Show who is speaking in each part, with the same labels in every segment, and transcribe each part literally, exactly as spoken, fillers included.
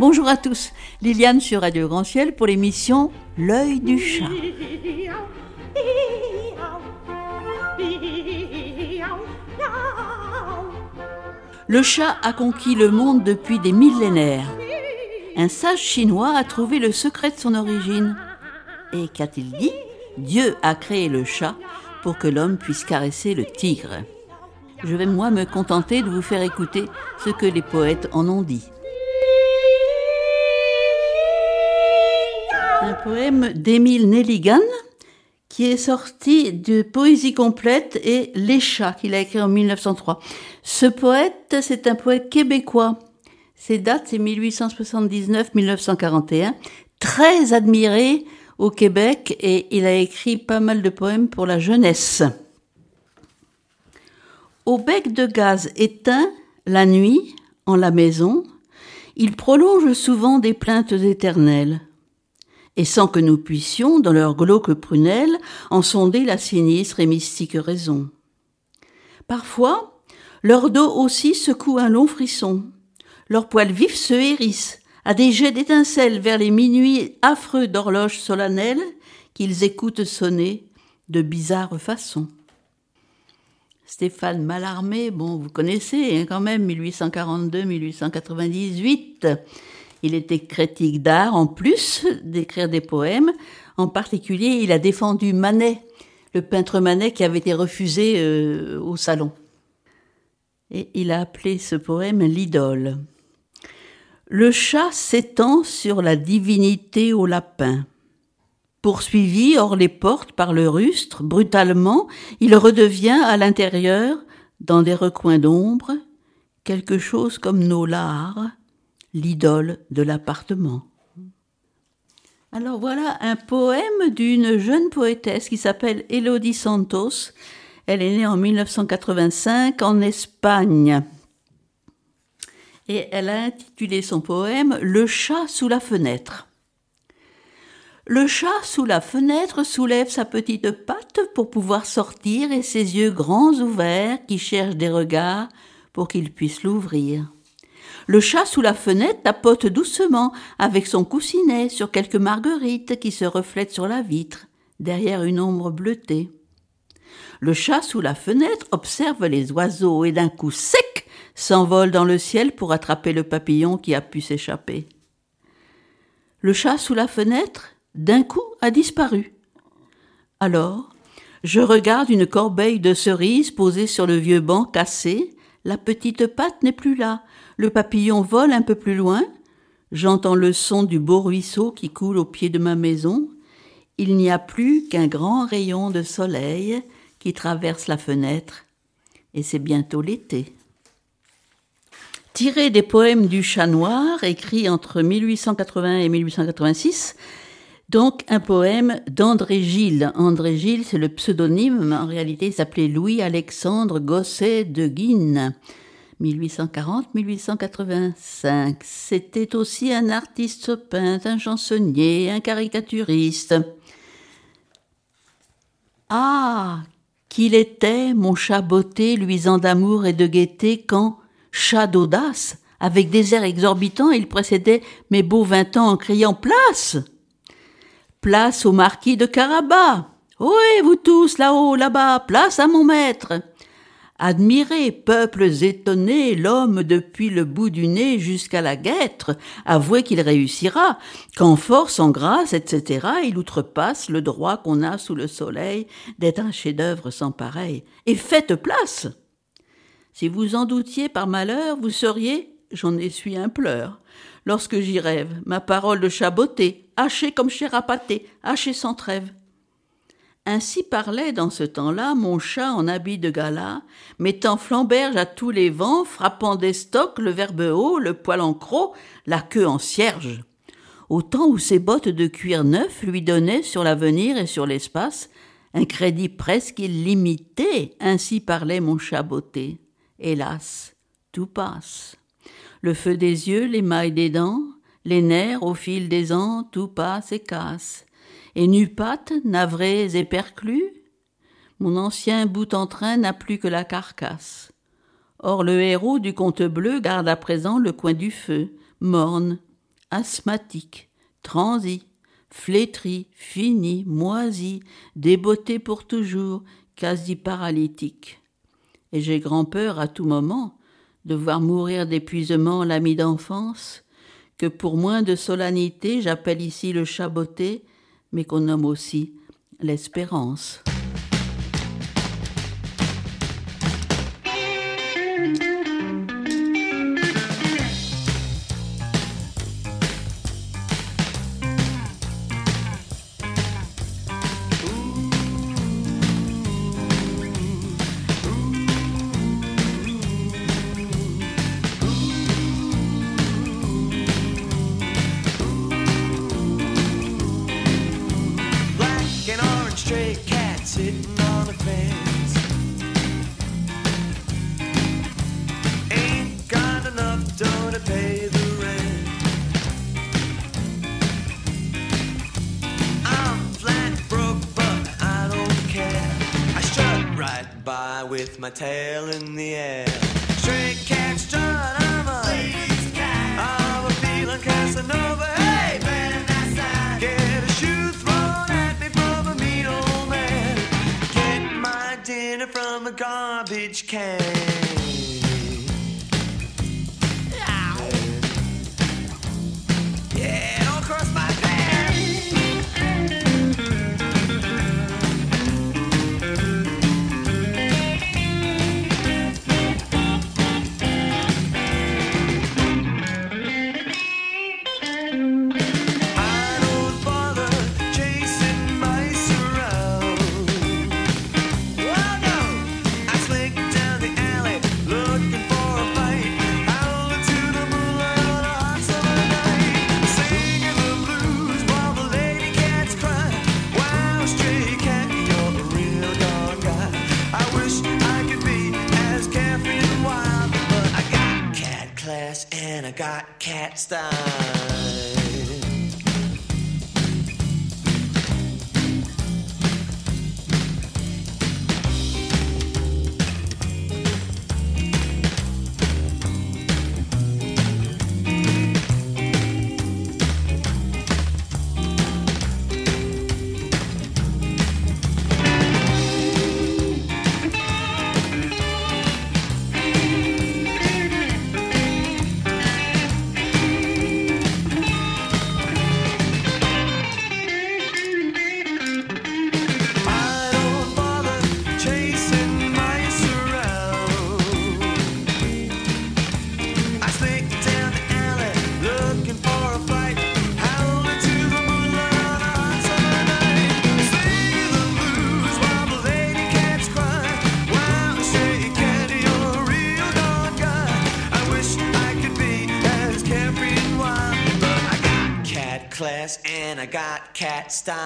Speaker 1: Bonjour à tous, Liliane sur Radio Grand Ciel pour l'émission L'œil du chat. Le chat a conquis le monde depuis des millénaires. Un sage chinois a trouvé le secret de son origine. Et qu'a-t-il dit ? Dieu a créé le chat pour que l'homme puisse caresser le tigre. Je vais moi me contenter de vous faire écouter ce que les poètes en ont dit. Un poème d'Émile Nelligan qui est sorti de Poésie complète et Les chats qu'il a écrit en mille neuf cent trois. Ce poète, c'est un poète québécois. Ses dates, c'est mille huit cent soixante-dix-neuf à mille neuf cent quarante et un. Très admiré au Québec et il a écrit pas mal de poèmes pour la jeunesse. Au bec de gaz éteint, la nuit, en la maison, il prolonge souvent des plaintes éternelles. Et sans que nous puissions, dans leurs glauques prunelles, en sonder la sinistre et mystique raison. Parfois, leur dos aussi secoue un long frisson. Leurs poils vifs se hérissent, à des jets d'étincelles vers les minuits affreux d'horloges solennelles qu'ils écoutent sonner de bizarres façons. Stéphane Mallarmé, bon, vous connaissez hein, quand même, mille huit cent quarante-deux à mille huit cent quatre-vingt-dix-huit. Il était critique d'art, en plus d'écrire des poèmes. En particulier, il a défendu Manet, le peintre Manet qui avait été refusé euh, au salon. Et il a appelé ce poème « L'idole ». Le chat s'étend sur la divinité au lapin. Poursuivi hors les portes par le rustre, brutalement, il redevient à l'intérieur, dans des recoins d'ombre, quelque chose comme nos lares, l'idole de l'appartement. Alors voilà un poème d'une jeune poétesse qui s'appelle Elodie Santos. Elle est née en mille neuf cent quatre-vingt-cinq en Espagne. Et elle a intitulé son poème « Le chat sous la fenêtre ». Le chat sous la fenêtre soulève sa petite patte pour pouvoir sortir et ses yeux grands ouverts qui cherchent des regards pour qu'il puisse l'ouvrir. Le chat sous la fenêtre tapote doucement avec son coussinet sur quelques marguerites qui se reflètent sur la vitre, derrière une ombre bleutée. Le chat sous la fenêtre observe les oiseaux et d'un coup sec s'envole dans le ciel pour attraper le papillon qui a pu s'échapper. Le chat sous la fenêtre, d'un coup, a disparu. Alors, je regarde une corbeille de cerises posée sur le vieux banc cassé. La petite patte n'est plus là. Le papillon vole un peu plus loin. J'entends le son du beau ruisseau qui coule au pied de ma maison. Il n'y a plus qu'un grand rayon de soleil qui traverse la fenêtre. Et c'est bientôt l'été. Tiré des poèmes du Chat Noir, écrits entre mille huit cent quatre-vingts et mille huit cent quatre-vingt-six, donc un poème d'André Gille. André Gille, c'est le pseudonyme, mais en réalité il s'appelait Louis-Alexandre Gosset de Guines. mille huit cent quarante à mille huit cent quatre-vingt-cinq. C'était aussi un artiste peintre, un chansonnier, un caricaturiste. Ah, qu'il était, mon chat botté, luisant d'amour et de gaieté, quand, chat d'audace, avec des airs exorbitants, il précédait mes beaux vingt ans en criant « Place !» Place au marquis de Carabas. Ohé, vous tous, là-haut, là-bas, place à mon maître. Admirez, peuples étonnés, l'homme depuis le bout du nez jusqu'à la guêtre, avouez qu'il réussira, qu'en force, en grâce, et cetera, il outrepasse le droit qu'on a sous le soleil d'être un chef-d'œuvre sans pareil. Et faites place. Si vous en doutiez par malheur, vous seriez, j'en essuie un pleur, lorsque j'y rêve, ma parole de chat botté, hachée comme chair à pâté, hachée sans trêve. Ainsi parlait dans ce temps-là mon chat en habit de gala, mettant flamberge à tous les vents, frappant des stocks, le verbe haut, le poil en croc, la queue en cierge. Au temps où ses bottes de cuir neuf lui donnaient sur l'avenir et sur l'espace un crédit presque illimité, ainsi parlait mon chat botté. Hélas, tout passe. Le feu des yeux, l'émail des dents, les nerfs au fil des ans, tout passe et casse. Et nu-pattes, navrés et perclus, mon ancien bout en train n'a plus que la carcasse. Or le héros du conte bleu garde à présent le coin du feu, morne, asthmatique, transi, flétri, fini, moisi, débeauté pour toujours, quasi paralytique. Et j'ai grand-peur à tout moment de voir mourir d'épuisement l'ami d'enfance, que pour moins de solennité j'appelle ici le chaboté, mais qu'on nomme aussi l'espérance.
Speaker 2: Sitting on the fence, ain't got enough dough to pay the rent. I'm flat broke, but I don't care. I strut right by with my tail in the air. Stray cat strut, I'm a ladies' cat. I'm a feeling Casanova. Hey, man, that's that. Get a shoe thrown at me from a mean old man. Dinner from a garbage can. Yeah, don't cross my path. I don't bother chasing mice around. And I got cat style. Class and I got cat style.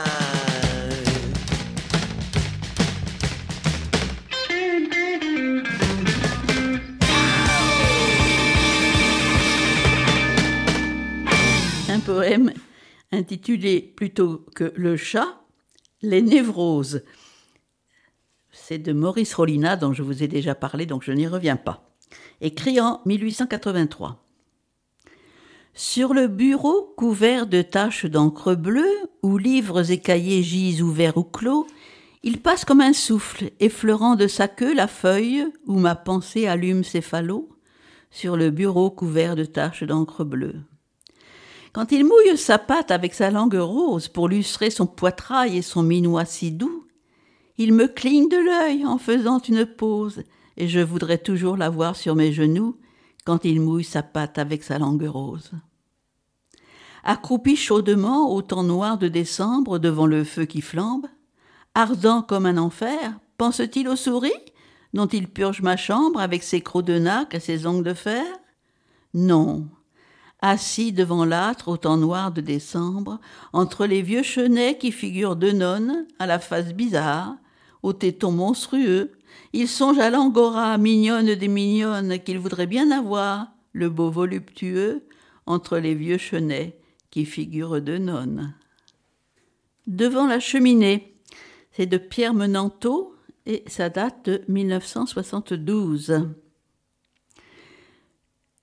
Speaker 1: Un poème intitulé plutôt que Le chat, Les névroses. C'est de Maurice Rollinat dont je vous ai déjà parlé, donc je n'y reviens pas. Écrit en mille huit cent quatre-vingt-trois. Sur le bureau couvert de taches d'encre bleue, où livres et cahiers gisent ouverts ou clos, il passe comme un souffle, effleurant de sa queue la feuille où ma pensée allume ses falots, sur le bureau couvert de taches d'encre bleue. Quand il mouille sa patte avec sa langue rose pour lustrer son poitrail et son minois si doux, il me cligne de l'œil en faisant une pause, et je voudrais toujours l'avoir sur mes genoux, quand il mouille sa patte avec sa langue rose. Accroupi chaudement au temps noir de décembre devant le feu qui flambe, ardent comme un enfer, pense-t-il aux souris dont il purge ma chambre avec ses crocs de nacre et ses ongles de fer? Non. Assis devant l'âtre au temps noir de décembre, entre les vieux chenets qui figurent deux nonnes, à la face bizarre, aux tétons monstrueux, il songe à l'angora mignonne des mignonnes qu'il voudrait bien avoir, le beau voluptueux, entre les vieux chenets qui figurent deux nonnes. Devant la cheminée, c'est de Pierre Menanteau et ça date de mille neuf cent soixante-douze.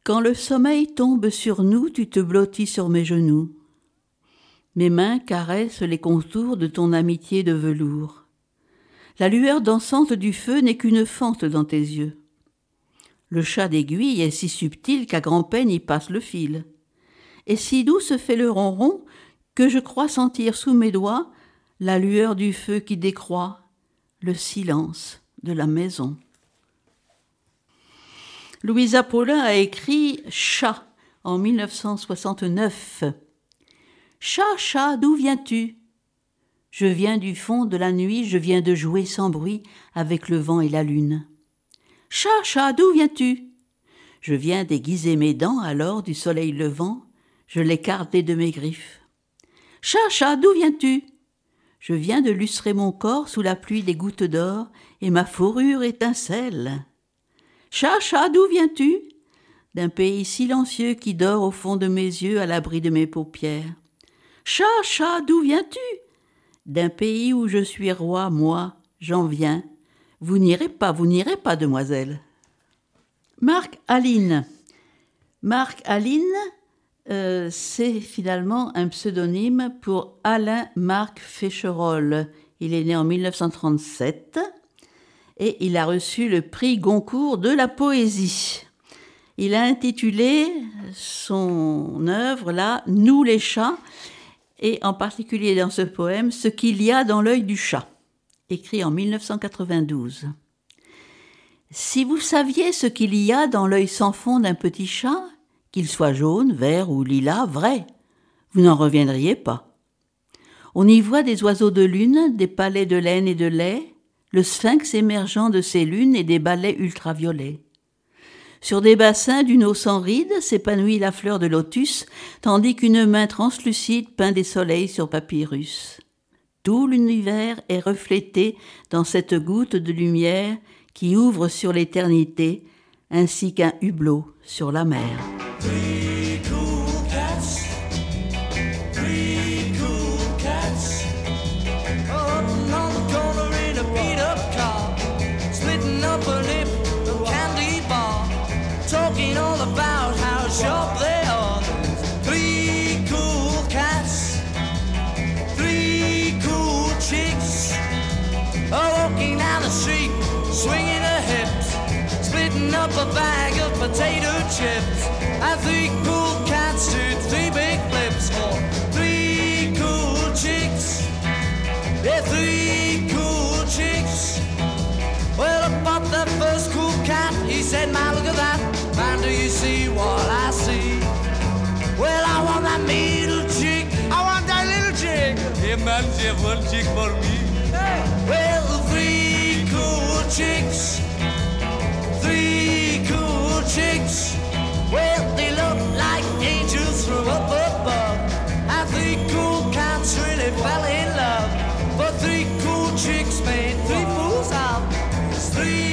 Speaker 1: Quand le sommeil tombe sur nous, tu te blottis sur mes genoux. Mes mains caressent les contours de ton amitié de velours. La lueur dansante du feu n'est qu'une fente dans tes yeux. Le chat d'aiguille est si subtil qu'à grand-peine y passe le fil. Et si doux se fait le ronron que je crois sentir sous mes doigts la lueur du feu qui décroît, le silence de la maison. Louisa Paulin a écrit « Chat » en mille neuf cent soixante-neuf. « Chat, chat, d'où viens-tu ? Je viens du fond de la nuit, je viens de jouer sans bruit avec le vent et la lune. Chat, chat, d'où viens-tu ? Je viens d'aiguiser mes dents alors du soleil levant, je l'écartai de mes griffes. Chat, chat, d'où viens-tu ? Je viens de lustrer mon corps sous la pluie des gouttes d'or et ma fourrure étincelle. Chat, chat, d'où viens-tu ? D'un pays silencieux qui dort au fond de mes yeux à l'abri de mes paupières. Chat, chat, d'où viens-tu ? D'un pays où je suis roi, moi, j'en viens. Vous n'irez pas, vous n'irez pas, demoiselle. Marc Aline. Marc Aline, euh, c'est finalement un pseudonyme pour Alain Marc Fécherolles. Il est né en mille neuf cent trente-sept et il a reçu le prix Goncourt de la poésie. Il a intitulé son œuvre là « Nous les chats » et en particulier dans ce poème « Ce qu'il y a dans l'œil du chat », écrit en mille neuf cent quatre-vingt-douze. Si vous saviez ce qu'il y a dans l'œil sans fond d'un petit chat, qu'il soit jaune, vert ou lilas, vrai, vous n'en reviendriez pas. On y voit des oiseaux de lune, des palais de laine et de lait, le sphinx émergeant de ses lunes et des balais ultraviolets. Sur des bassins d'une eau sans ride s'épanouit la fleur de lotus, tandis qu'une main translucide peint des soleils sur papyrus. Tout l'univers est reflété dans cette goutte de lumière qui ouvre sur l'éternité, ainsi qu'un hublot sur la mer.
Speaker 2: Three cool cats, three cool cats, up on the corner in a beat-up car, splitting up a lip of candy bar, talking all about how sharp they are. Three cool cats, three cool chicks, are walking down the street, swinging her hips, splitting up a bag of potato chips. And three cool cats do three big flips for three cool chicks. Yeah, three cool chicks. Well, I bought the first cool cat. He said, man, look at that. Man, do you see what I see? Well, I want that middle chick. I want that little chick. Hey, man, she have one chick for me. Hey. Well, three cool chicks. Three cool chicks. Well, they look like angels from up above. And three cool cats really fell in love. But three cool chicks made three fools out. Three